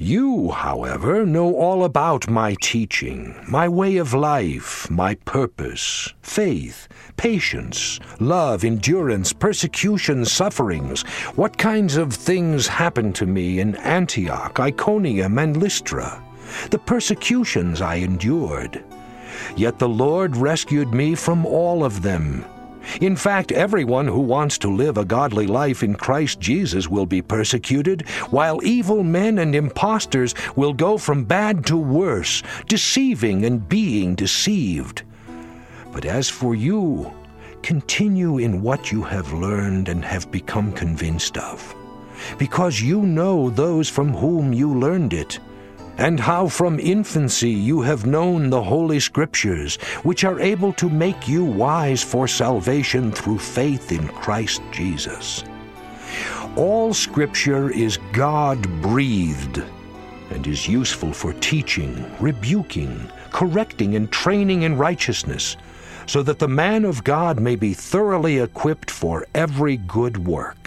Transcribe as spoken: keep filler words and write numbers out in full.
You, however, know all about my teaching, my way of life, my purpose, faith, patience, love, endurance, persecution, sufferings, what kinds of things happened to me in Antioch, Iconium, and Lystra, the persecutions I endured. Yet the Lord rescued me from all of them. In fact, everyone who wants to live a godly life in Christ Jesus will be persecuted, while evil men and impostors will go from bad to worse, deceiving and being deceived. But as for you, continue in what you have learned and have become convinced of, because you know those from whom you learned it, and how from infancy you have known the Holy Scriptures, which are able to make you wise for salvation through faith in Christ Jesus. All Scripture is God-breathed and is useful for teaching, rebuking, correcting, and training in righteousness, so that the man of God may be thoroughly equipped for every good work.